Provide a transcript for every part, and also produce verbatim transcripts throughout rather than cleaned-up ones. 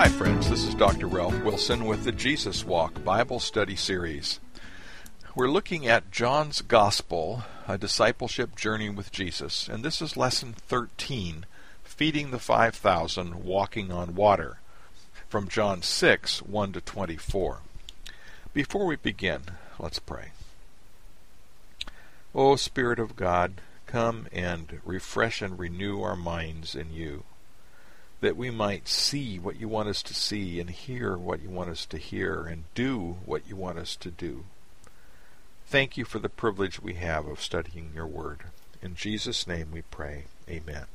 Hi friends, this is Doctor Ralph Wilson with the Jesus Walk Bible Study Series. We're looking at John's Gospel, a discipleship journey with Jesus, and this is lesson thirteen, Feeding the five thousand, Walking on Water, from John six, one to twenty-four. Before we begin, let's pray. O Spirit of God, come and refresh and renew our minds in you, that we might see what you want us to see and hear what you want us to hear and do what you want us to do. Thank you for the privilege we have of studying your word. In Jesus' name we pray. Amen.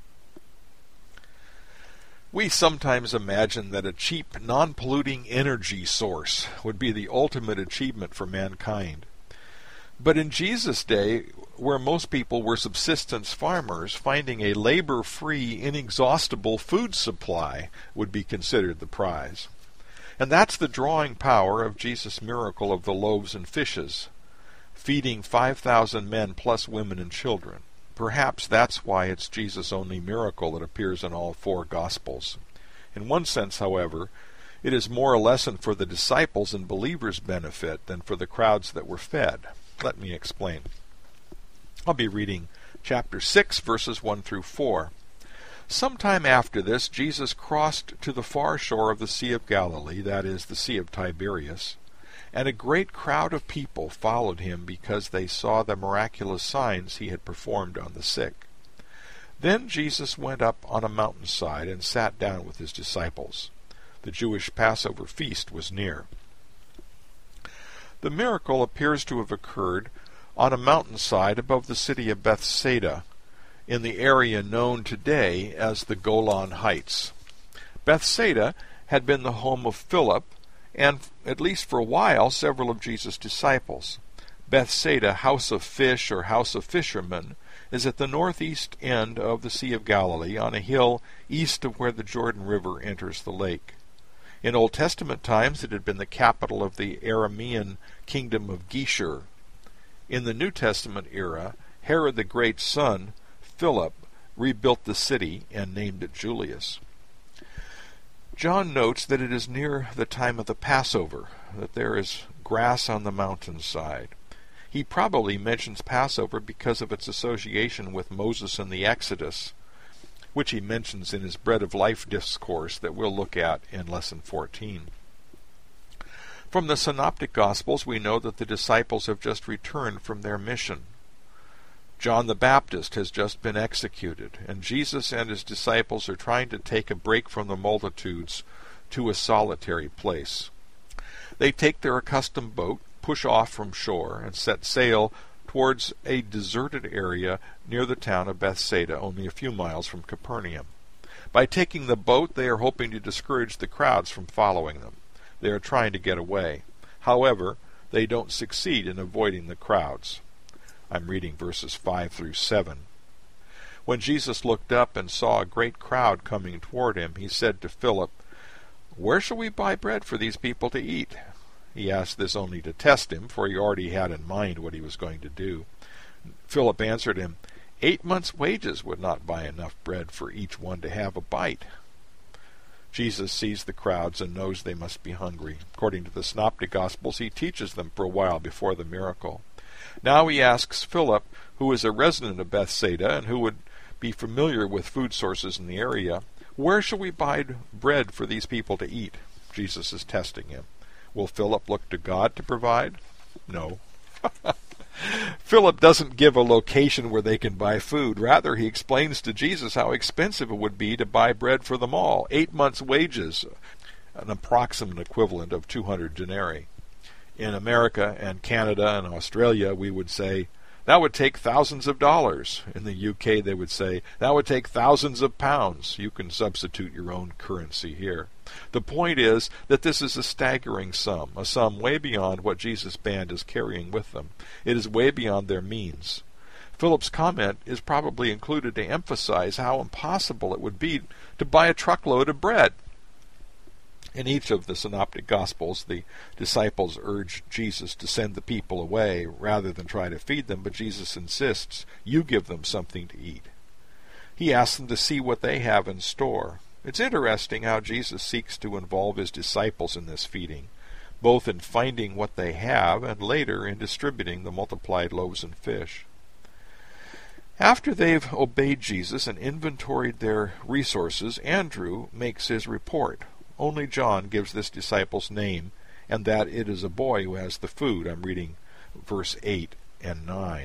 We sometimes imagine that a cheap, non-polluting energy source would be the ultimate achievement for mankind. But in Jesus' day, where most people were subsistence farmers, finding a labor-free, inexhaustible food supply would be considered the prize. And that's the drawing power of Jesus' miracle of the loaves and fishes, feeding five thousand men plus women and children. Perhaps that's why it's Jesus' only miracle that appears in all four Gospels. In one sense, however, it is more a lesson for the disciples' and believers' benefit than for the crowds that were fed. Let me explain. I'll be reading chapter six, verses one through four. Sometime after this, Jesus crossed to the far shore of the Sea of Galilee, that is, the Sea of Tiberias, and a great crowd of people followed him because they saw the miraculous signs he had performed on the sick. Then Jesus went up on a mountainside and sat down with his disciples. The Jewish Passover feast was near. The miracle appears to have occurred on a mountainside above the city of Bethsaida, in the area known today as the Golan Heights. Bethsaida had been the home of Philip, and, at least for a while, several of Jesus' disciples. Bethsaida, house of fish or house of fishermen, is at the northeast end of the Sea of Galilee, on a hill east of where the Jordan River enters the lake. In Old Testament times, it had been the capital of the Aramean kingdom of Geshur. In the New Testament era, Herod the Great's son, Philip, rebuilt the city and named it Julius. John notes that it is near the time of the Passover, that there is grass on the mountainside. He probably mentions Passover because of its association with Moses and the Exodus, which he mentions in his Bread of Life discourse that we'll look at in Lesson fourteen. From the Synoptic Gospels, we know that the disciples have just returned from their mission. John the Baptist has just been executed, and Jesus and his disciples are trying to take a break from the multitudes to a solitary place. They take their accustomed boat, push off from shore, and set sail towards a deserted area near the town of Bethsaida, only a few miles from Capernaum. By taking the boat, they are hoping to discourage the crowds from following them. They are trying to get away. However, they don't succeed in avoiding the crowds. I'm reading verses five through seven. When Jesus looked up and saw a great crowd coming toward him, he said to Philip, "Where shall we buy bread for these people to eat?" He asked this only to test him, for he already had in mind what he was going to do. Philip answered him, Eight months' wages would not buy enough bread for each one to have a bite." Jesus sees the crowds and knows they must be hungry. According to the Synoptic Gospels, he teaches them for a while before the miracle. Now he asks Philip, who is a resident of Bethsaida and who would be familiar with food sources in the area, "Where shall we buy bread for these people to eat?" Jesus is testing him. Will Philip look to God to provide? No. Philip doesn't give a location where they can buy food. Rather, he explains to Jesus how expensive it would be to buy bread for them all. Eight months' wages, an approximate equivalent of two hundred denarii. In America and Canada and Australia, we would say, that would take thousands of dollars. In the U K, they would say, that would take thousands of pounds. You can substitute your own currency here. The point is that this is a staggering sum, a sum way beyond what Jesus' band is carrying with them. It is way beyond their means. Philip's comment is probably included to emphasize how impossible it would be to buy a truckload of bread. In each of the Synoptic Gospels, the disciples urge Jesus to send the people away rather than try to feed them, but Jesus insists, you give them something to eat. He asks them to see what they have in store. It's interesting how Jesus seeks to involve his disciples in this feeding, both in finding what they have and later in distributing the multiplied loaves and fish. After they've obeyed Jesus and inventoried their resources, Andrew makes his report. Only John gives this disciple's name, and that it is a boy who has the food. I'm reading verse eight and nine.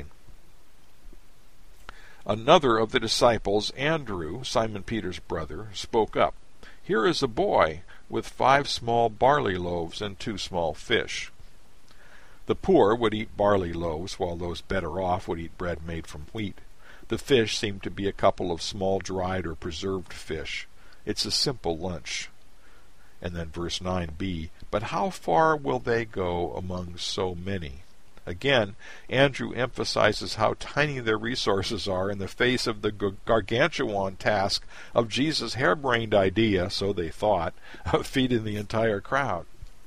Another of the disciples, Andrew, Simon Peter's brother, spoke up. Here is a boy with five small barley loaves and two small fish. The poor would eat barley loaves, while those better off would eat bread made from wheat. The fish seemed to be a couple of small dried or preserved fish. It's a simple lunch. And then verse nine b, but how far will they go among so many? Again, Andrew emphasizes how tiny their resources are in the face of the gargantuan task of Jesus' harebrained idea, so they thought, of feeding the entire crowd.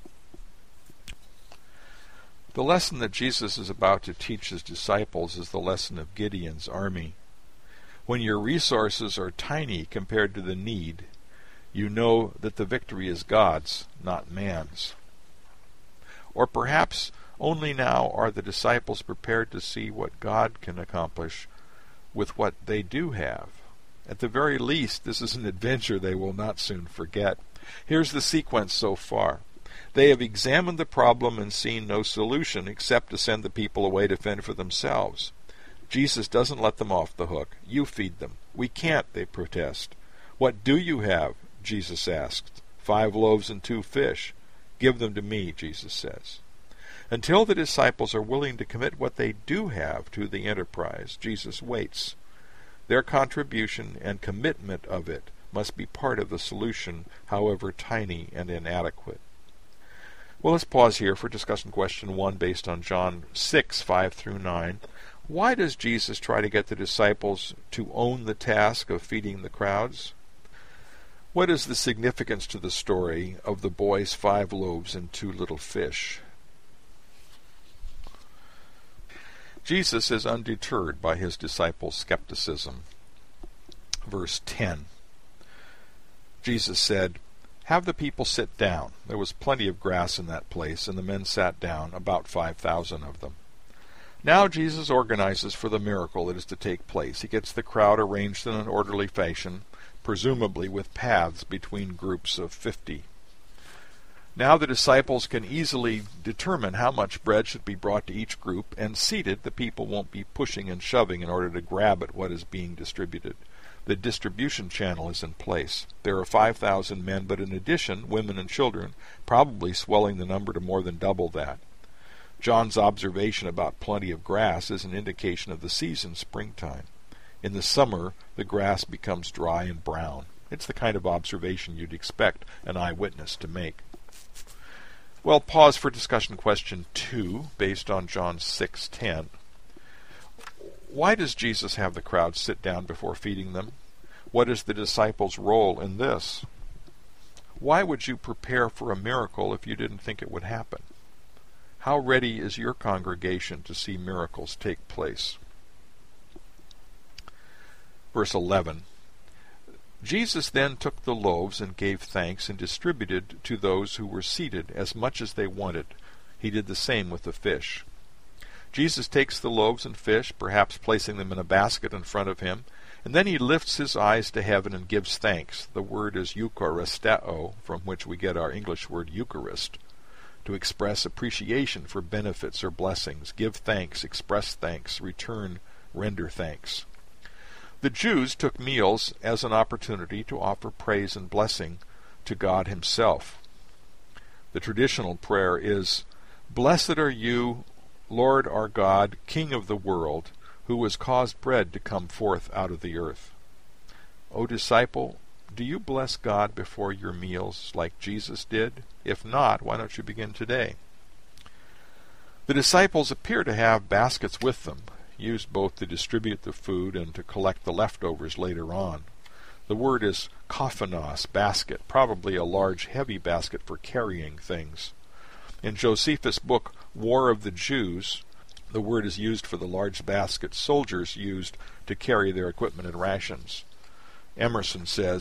The lesson that Jesus is about to teach his disciples is the lesson of Gideon's army. When your resources are tiny compared to the need, you know that the victory is God's, not man's. Or perhaps only now are the disciples prepared to see what God can accomplish with what they do have. At the very least, this is an adventure they will not soon forget. Here's the sequence so far. They have examined the problem and seen no solution except to send the people away to fend for themselves. Jesus doesn't let them off the hook. You feed them. We can't, they protest. What do you have? Jesus asked. Five loaves and two fish. Give them to me, Jesus says. Until the disciples are willing to commit what they do have to the enterprise, Jesus waits. Their contribution and commitment of it must be part of the solution, however tiny and inadequate. Well, let's pause here for discussion question one based on John six, five through nine. Why does Jesus try to get the disciples to own the task of feeding the crowds? What is the significance to the story of the boy's five loaves and two little fish? Jesus is undeterred by his disciples' skepticism. Verse ten. Jesus said, have the people sit down. There was plenty of grass in that place, and the men sat down, about five thousand of them. Now Jesus organizes for the miracle that is to take place. He gets the crowd arranged in an orderly fashion, presumably with paths between groups of fifty. Now the disciples can easily determine how much bread should be brought to each group, and seated, the people won't be pushing and shoving in order to grab at what is being distributed. The distribution channel is in place. There are five thousand men, but in addition, women and children, probably swelling the number to more than double that. John's observation about plenty of grass is an indication of the season, springtime. In the summer, the grass becomes dry and brown. It's the kind of observation you'd expect an eyewitness to make. Well, pause for discussion question two, based on John six ten. Why does Jesus have the crowd sit down before feeding them? What is the disciples' role in this? Why would you prepare for a miracle if you didn't think it would happen? How ready is your congregation to see miracles take place? Verse eleven. Jesus then took the loaves and gave thanks and distributed to those who were seated as much as they wanted. He did the same with the fish. Jesus takes the loaves and fish, perhaps placing them in a basket in front of him, and then he lifts his eyes to heaven and gives thanks. The word is eucharisteo, from which we get our English word Eucharist, to express appreciation for benefits or blessings. Give thanks, express thanks, return, render thanks. The Jews took meals as an opportunity to offer praise and blessing to God himself. The traditional prayer is, Blessed are you, Lord our God, King of the world, who has caused bread to come forth out of the earth. O disciple, do you bless God before your meals like Jesus did? If not, why don't you begin today? The disciples appear to have baskets with them, used both to distribute the food and to collect the leftovers later on. The word is kophanos, basket, probably a large, heavy basket for carrying things. In Josephus' book, War of the Jews, the word is used for the large basket soldiers used to carry their equipment and rations. Emerson says,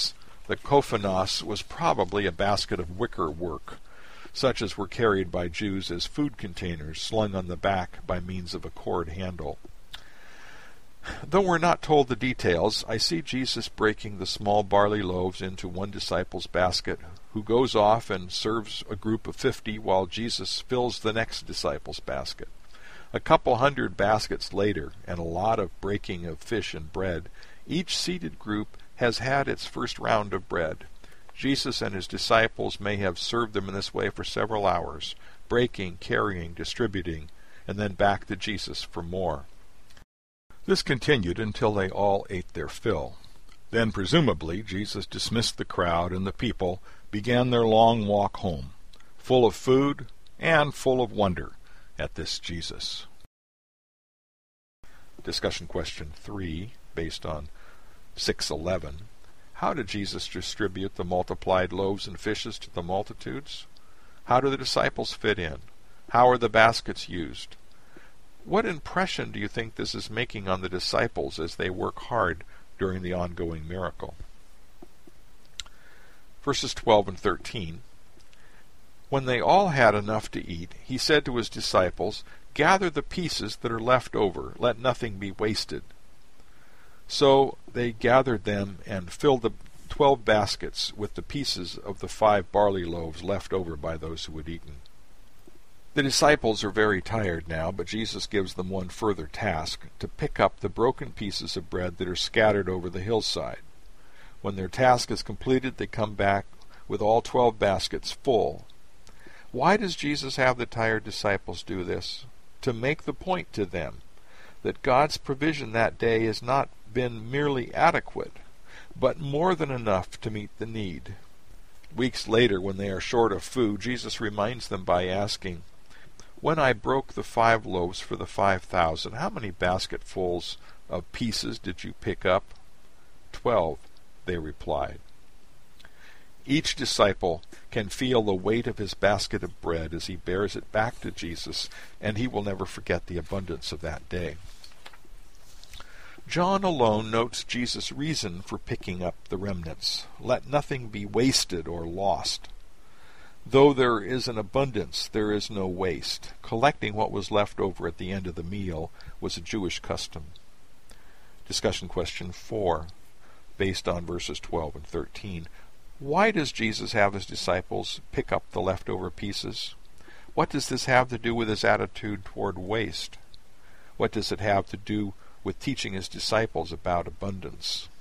The kophanos was probably a basket of wicker work, such as were carried by Jews as food containers slung on the back by means of a cord handle. Though we're not told the details, I see Jesus breaking the small barley loaves into one disciple's basket, who goes off and serves a group of fifty while Jesus fills the next disciple's basket. A couple hundred baskets later, and a lot of breaking of fish and bread, each seated group has had its first round of bread. Jesus and his disciples may have served them in this way for several hours, breaking, carrying, distributing, and then back to Jesus for more. This continued until they all ate their fill. Then, presumably, Jesus dismissed the crowd, and the people began their long walk home, full of food and full of wonder at this Jesus. Discussion question three, based on six eleven. How did Jesus distribute the multiplied loaves and fishes to the multitudes? How do the disciples fit in? How are the baskets used? What impression do you think this is making on the disciples as they work hard during the ongoing miracle? Verses twelve and thirteen. When they all had enough to eat, he said to his disciples, "Gather the pieces that are left over, let nothing be wasted." So they gathered them and filled the twelve baskets with the pieces of the five barley loaves left over by those who had eaten. The disciples are very tired now, but Jesus gives them one further task, to pick up the broken pieces of bread that are scattered over the hillside. When their task is completed, they come back with all twelve baskets full. Why does Jesus have the tired disciples do this? To make the point to them that God's provision that day has not been merely adequate, but more than enough to meet the need. Weeks later, when they are short of food, Jesus reminds them by asking, "When I broke the five loaves for the five thousand, how many basketfuls of pieces did you pick up?" Twelve, they replied. Each disciple can feel the weight of his basket of bread as he bears it back to Jesus, and he will never forget the abundance of that day. John alone notes Jesus' reason for picking up the remnants. Let nothing be wasted or lost. Though there is an abundance, there is no waste. Collecting what was left over at the end of the meal was a Jewish custom. Discussion question four, based on verses twelve and thirteen. Why does Jesus have his disciples pick up the leftover pieces? What does this have to do with his attitude toward waste? What does it have to do with teaching his disciples about abundance?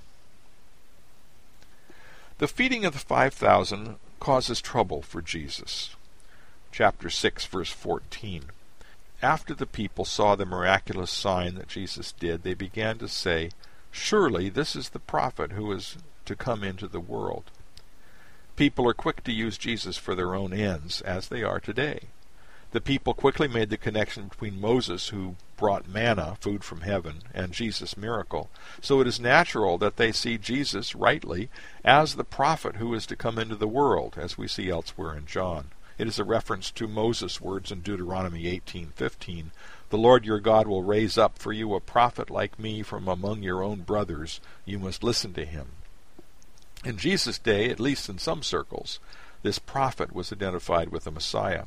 The feeding of the five thousand causes trouble for Jesus. Chapter six, verse fourteen. After the people saw the miraculous sign that Jesus did, they began to say, "Surely this is the prophet who is to come into the world." People are quick to use Jesus for their own ends, as they are today. The people quickly made the connection between Moses, who brought manna, food from heaven, and Jesus' miracle. So it is natural that they see Jesus, rightly, as the prophet who is to come into the world, as we see elsewhere in John. It is a reference to Moses' words in Deuteronomy eighteen fifteen. "The Lord your God will raise up for you a prophet like me from among your own brothers. You must listen to him." In Jesus' day, at least in some circles, this prophet was identified with the Messiah.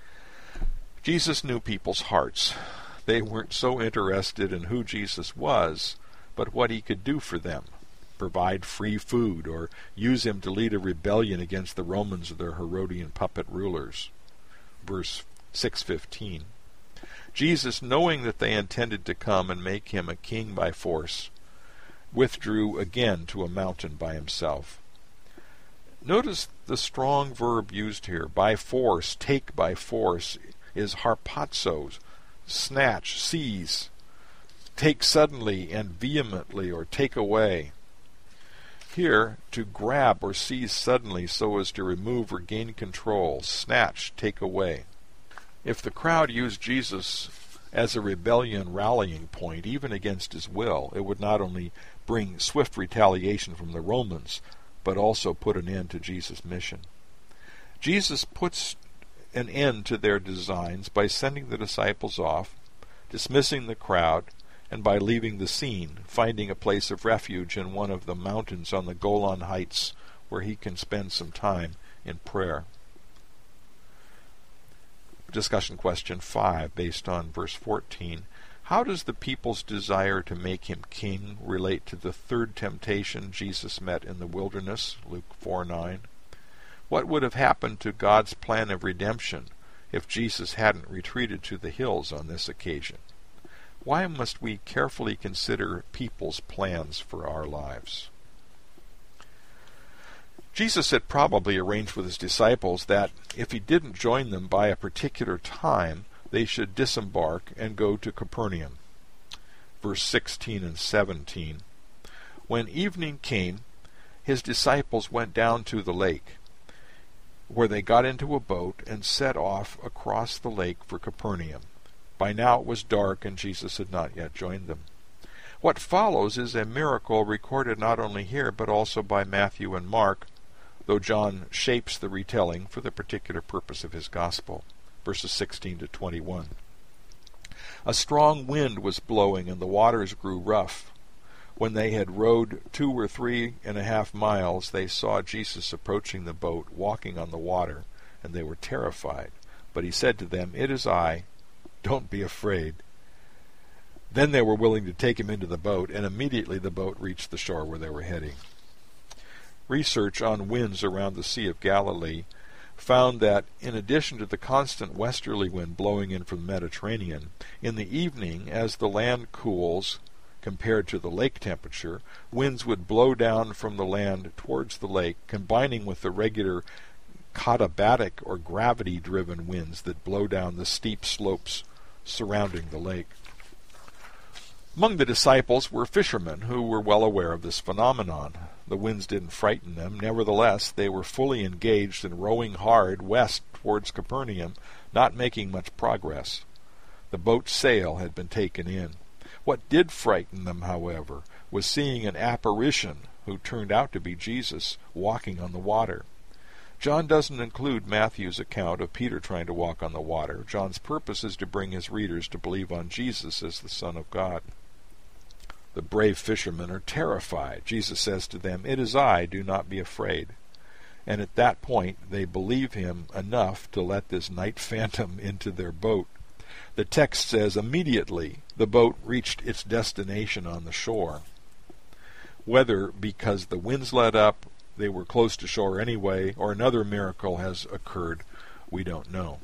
Jesus knew people's hearts. They weren't so interested in who Jesus was, but what he could do for them. Provide free food, or use him to lead a rebellion against the Romans or their Herodian puppet rulers. Verse six fifteen. Jesus, knowing that they intended to come and make him a king by force, withdrew again to a mountain by himself. Notice the strong verb used here, by force, take by force, is harpazo, snatch, seize, take suddenly and vehemently, or take away. Here, to grab or seize suddenly so as to remove or gain control, snatch, take away. If the crowd used Jesus as a rebellion rallying point, even against his will, it would not only bring swift retaliation from the Romans, but also put an end to Jesus' mission. Jesus puts an end to their designs by sending the disciples off, dismissing the crowd, and by leaving the scene, finding a place of refuge in one of the mountains on the Golan Heights, where he can spend some time in prayer. Discussion question five, based on verse fourteen. How does the people's desire to make him king relate to the third temptation Jesus met in the wilderness, Luke four nine? What would have happened to God's plan of redemption if Jesus hadn't retreated to the hills on this occasion? Why must we carefully consider people's plans for our lives? Jesus had probably arranged with his disciples that if he didn't join them by a particular time, they should disembark and go to Capernaum. Verse sixteen and seventeen. When evening came, his disciples went down to the lake, where they got into a boat and set off across the lake for Capernaum. By now it was dark, and Jesus had not yet joined them. What follows is a miracle recorded not only here, but also by Matthew and Mark, though John shapes the retelling for the particular purpose of his gospel. Verses sixteen to twenty-one. A strong wind was blowing, and the waters grew rough. When they had rowed two or three and a half miles, they saw Jesus approaching the boat, walking on the water, and they were terrified. But he said to them, "It is I. Don't be afraid." Then they were willing to take him into the boat, and immediately the boat reached the shore where they were heading. Research on winds around the Sea of Galilee found that in addition to the constant westerly wind blowing in from the Mediterranean, in the evening, as the land cools compared to the lake temperature, winds would blow down from the land towards the lake, combining with the regular katabatic or gravity-driven winds that blow down the steep slopes surrounding the lake. Among the disciples were fishermen who were well aware of this phenomenon. The winds didn't frighten them. Nevertheless, they were fully engaged in rowing hard west towards Capernaum, not making much progress. The boat's sail had been taken in. What did frighten them, however, was seeing an apparition who turned out to be Jesus walking on the water. John doesn't include Matthew's account of Peter trying to walk on the water. John's purpose is to bring his readers to believe on Jesus as the Son of God. The brave fishermen are terrified. Jesus says to them, "It is I, do not be afraid." And at that point, they believe him enough to let this night phantom into their boat. The text says, immediately the boat reached its destination on the shore. Whether because the winds let up, they were close to shore anyway, or another miracle has occurred, we don't know.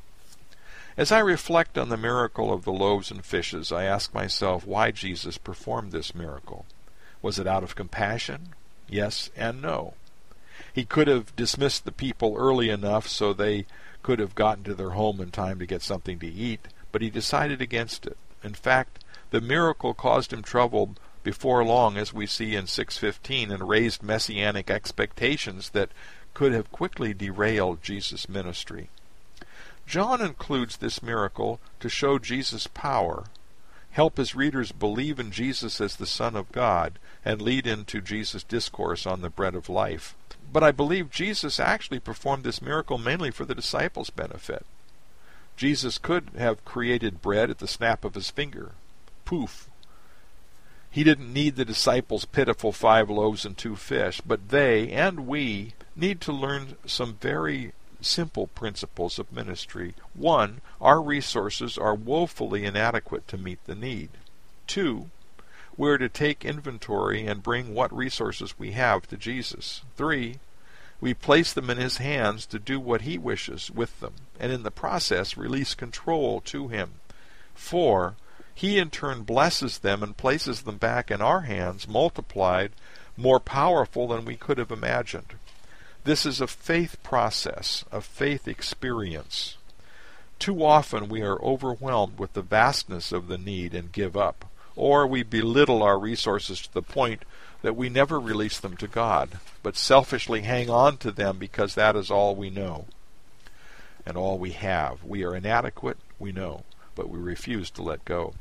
As I reflect on the miracle of the loaves and fishes, I ask myself why Jesus performed this miracle. Was it out of compassion? Yes and no. He could have dismissed the people early enough so they could have gotten to their home in time to get something to eat, but he decided against it. In fact, the miracle caused him trouble before long, as we see in six fifteen, and raised messianic expectations that could have quickly derailed Jesus' ministry. John includes this miracle to show Jesus' power, help his readers believe in Jesus as the Son of God, and lead into Jesus' discourse on the bread of life. But I believe Jesus actually performed this miracle mainly for the disciples' benefit. Jesus could have created bread at the snap of his finger. Poof. He didn't need the disciples' pitiful five loaves and two fish, but they, and we, need to learn some very simple principles of ministry. One, our resources are woefully inadequate to meet the need. Two, we are to take inventory and bring what resources we have to Jesus. Three, we place them in his hands to do what he wishes with them, and in the process release control to him. Four, he in turn blesses them and places them back in our hands, multiplied, more powerful than we could have imagined. This is a faith process, a faith experience. Too often we are overwhelmed with the vastness of the need and give up, or we belittle our resources to the point that we never release them to God, but selfishly hang on to them because that is all we know and all we have. We are inadequate, we know, but we refuse to let go.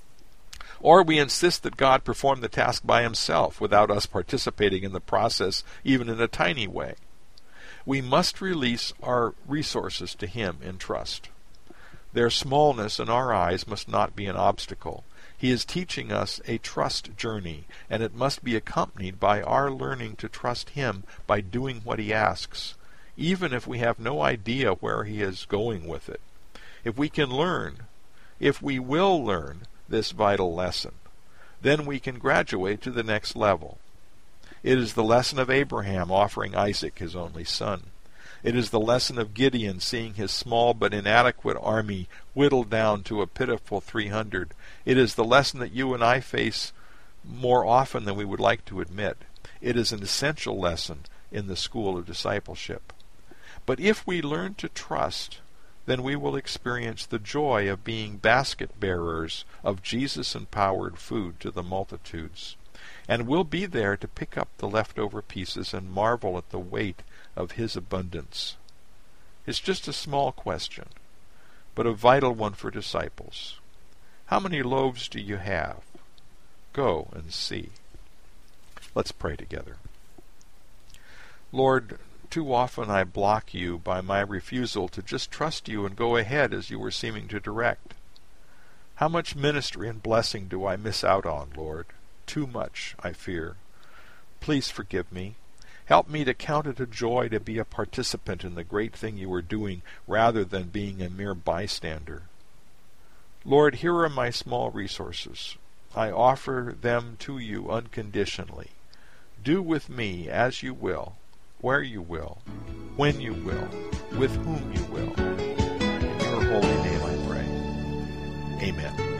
Or we insist that God perform the task by himself without us participating in the process, even in a tiny way. We must release our resources to him in trust. Their smallness in our eyes must not be an obstacle. He is teaching us a trust journey, and it must be accompanied by our learning to trust Him by doing what He asks, even if we have no idea where He is going with it. If we can learn, if we will learn this vital lesson, then we can graduate to the next level. It is the lesson of Abraham offering Isaac, his only son. It is the lesson of Gideon seeing his small but inadequate army whittled down to a pitiful three hundred. It is the lesson that you and I face more often than we would like to admit. It is an essential lesson in the school of discipleship. But if we learn to trust, then we will experience the joy of being basket bearers of Jesus-empowered food to the multitudes. And we'll be there to pick up the leftover pieces and marvel at the weight of His abundance. It's just a small question, but a vital one for disciples. How many loaves do you have? Go and see. Let's pray together. Lord, too often I block you by my refusal to just trust you and go ahead as you were seeming to direct. How much ministry and blessing do I miss out on, Lord? Too much, I fear. Please forgive me. Help me to count it a joy to be a participant in the great thing you are doing rather than being a mere bystander. Lord, here are my small resources. I offer them to you unconditionally. Do with me as you will, where you will, when you will, with whom you will. In your holy name I pray. Amen.